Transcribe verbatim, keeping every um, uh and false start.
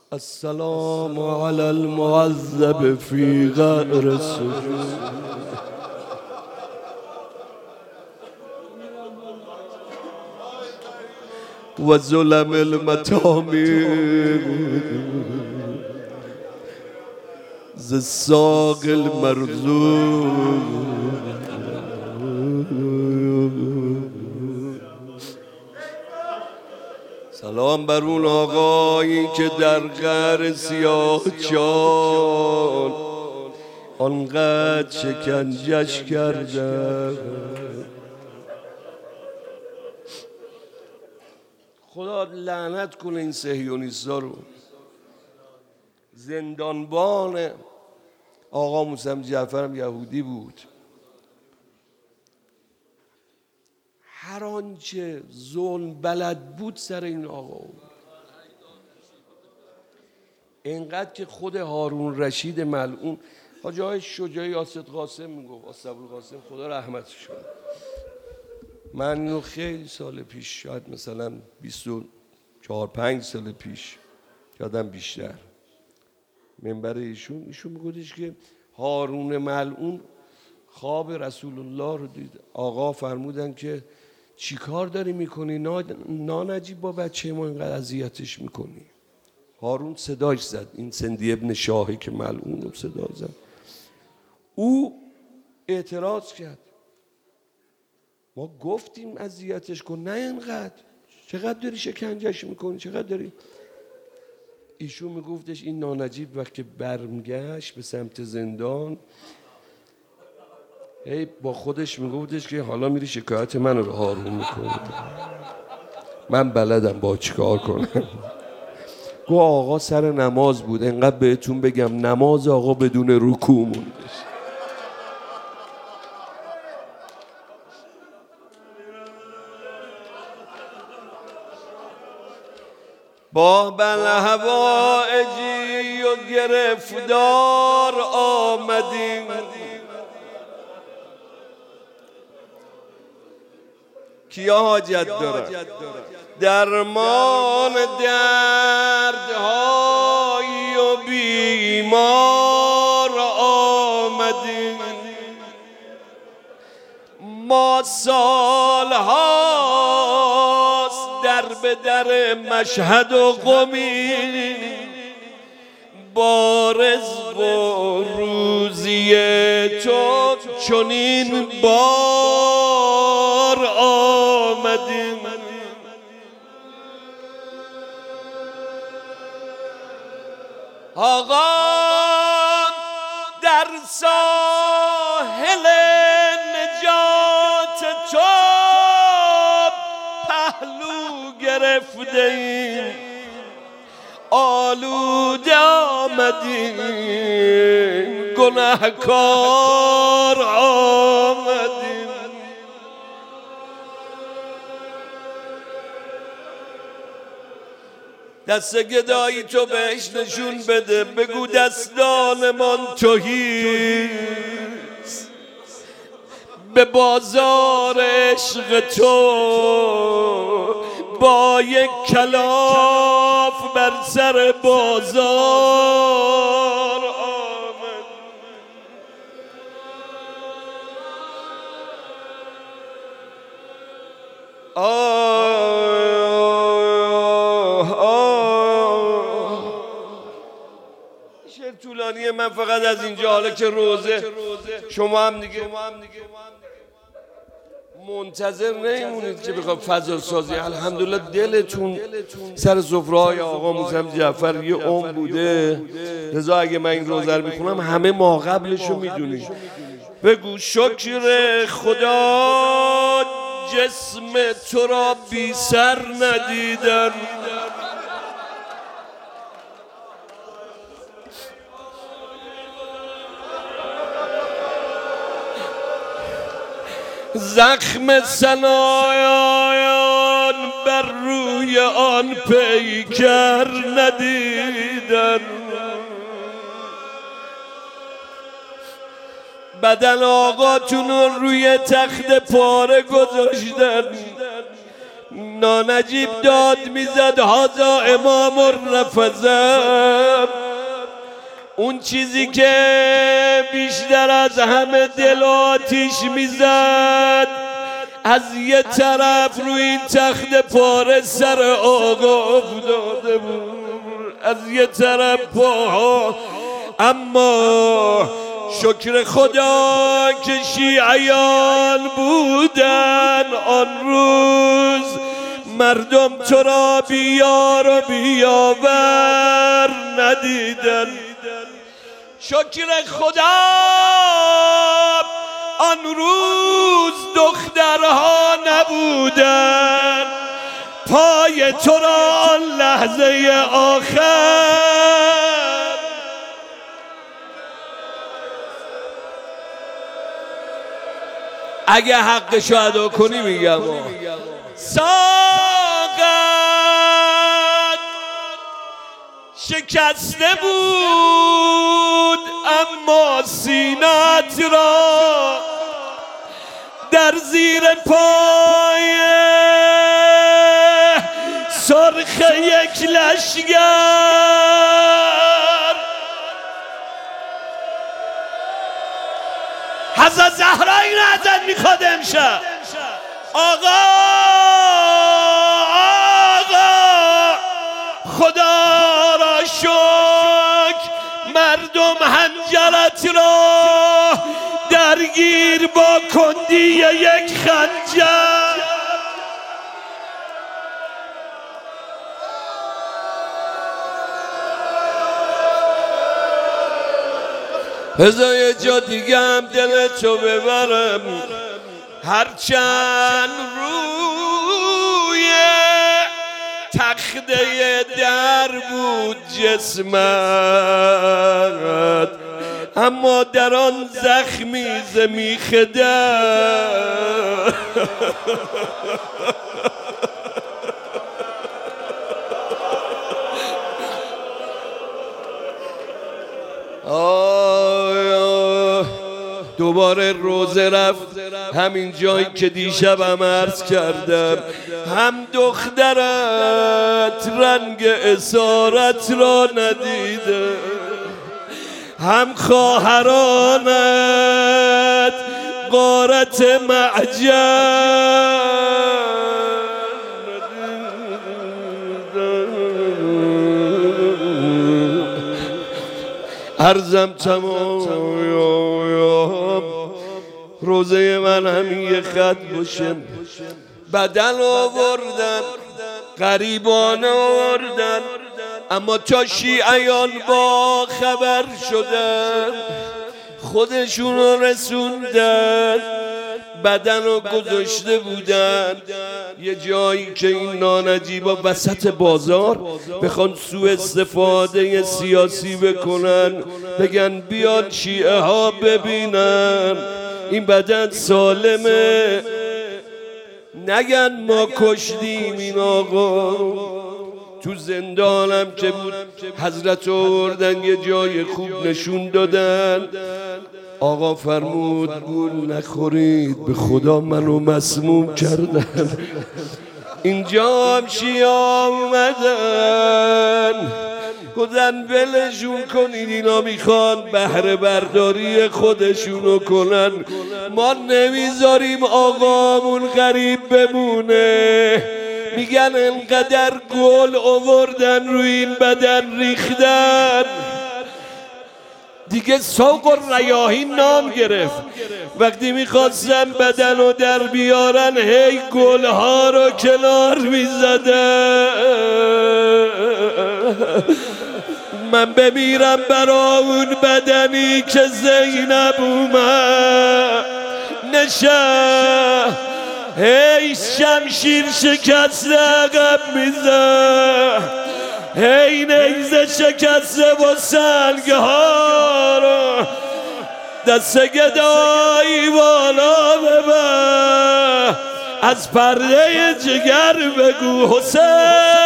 السلام على المعذب في غار السجود. وظلم المتامي ز الساق المرزوق. سلام بر اون آقایی که در غار سیاه چال آنقدر شکنجش کرده. خدا لعنت کنه این صهیونیستا رو. زندانبان آقا موسی جعفر یهودی بود. هر آنچه ظلم بلد بود سر این آقا بود. اینقدر که خود هارون رشید ملعون حاجی های شجاعی آسد قاسم میگفت، آسد قاسم خدا رحمتش کنه، من اینو خیلی سال پیش، شاید مثلا بیست و چهار پنج سال پیش، یادم بیشتر، منبر ایشون ایشون میگفتش که هارون ملعون خواب رسول الله رو دید. آقا فرمودن که چی کار داری میکنی؟ نانجیب با بچه ما اینقدر اذیتش میکنی. هارون صداش زد، این سندی ابن شاهی که ملعون رو صدا زد. او اعتراض کرد، ما گفتیم اذیتش کن، نه اینقدر، چقدر داری شکنجهش میکنی، چقدر داری. ایشون میگفتش این نانجیب وقتی برمیگشت به سمت زندان هی با خودش میگفتش که حالا میری شکایت من رو هارون میکنی، من بلدم با چیکار کنم. گو آقا سر نماز بود، انقدر بهتون بگم نماز آقا بدون رکوع موندش. با بلهوائجی و گرفتار آمدیم، کیا حاجت دارن؟ درمان دردهای و بیمار آمدیم. ما سالهاست در به در مشهد و قمی، با رزق و روزی تو چنین بار آمدیم. آقا در ساحل نجات تو پهلو گرفته ایم، آلوده آمدیم، گناهکار آمدیم. دست گدایی تو بهش نشون بده، بگو دستانمان تهیست، به بازار عشق تو با یک کلاف بر سر بازار آمد. آه آه شعر طولانیه، من فقط از اینجا، حالا که روزه شما هم دیگه منتظر نیمونید که بخواد فضا سازی. الحمدلله دلتون سر سفره‌های آقا موسی جعفر یه عمر بوده، لذا اگه من این روزه رو میخونم همه ما قبلشو میدونید. بگو شکر خدا جسم تو را بی سر ندیدن، زخم ثنایان بر روی آن پیکر ندیدن، بدن آقاتون روی تخت پاره گذاشتن، نانجیب داد میزد هازا امام الرفضم. اون چیزی که بیشتر از همه دل آتیش میزد، از یه طرف روی این تخت پاره سر آقا افتاده بود، از یه طرف پاها. اما شکر خدا که شیعیان بودن آن روز، مردم تو را بیار و بیاور ندیدن. شکر خدا آن روز دخترها نبودن، پای تو را آن لحظه آخر. اگه حقشو ادا کنی میگم ساقت شکسته بود، اما سینت را در زیر پای سرخ یک لشگر حضرت زهرا این ازت میخواد امشب. آقا آقا خدا را شکر مردم حنجرت را درگیر با کندی یک خنجر. بذار یه جا دیگه هم دلتو ببرم، هرچند روی تخته در بود جسمت، اما در آن زخمی ز میخ در دوباره روزه رفت همین جایی که دیشبم عرض کردم. هم دخترت رنگ اسارت را ندیده، هم خواهرانت غارت معجن. عرضم تمام روزه من همین یه خط باشه. بدن آوردن غریبان آوردن، اما تا شیعیان با خبر شدن خودشون رو رسوندن. بدن رو گذاشته بودن یه جایی که این نانجیبا وسط بازار بخوان سوء استفاده سیاسی بکنن، بگن بیان شیعه ها ببینن این بدن سالمه، نگن ما کشتیم این آقا. تو زندانم که بود حضرت آوردن یه جای خوب نشون دادن. آقا فرمود گول نخورید، به خدا منو مسموم کردن. اینجا هم شیعه اومدن گفتن ولشون کنید، اینا میخوان بهره برداری خودشونو کنن، ما نمیذاریم آقامون غریب بمونه. میگن انقدر گل آوردن روی این بدن ریختن دیگه سوق و ریاحین نام گرفت. وقتی میخواستن بدن رو در بیارن هی گلها رو کنار میزدن. من بمیرم برا اون بدنی که زینب اومد نشه، هی شمشیر شکست عقب میزد، هی نیزه شکسته با سنگ ها رو، دست گدایی بالا ببر، از پرده جگر بگو حسین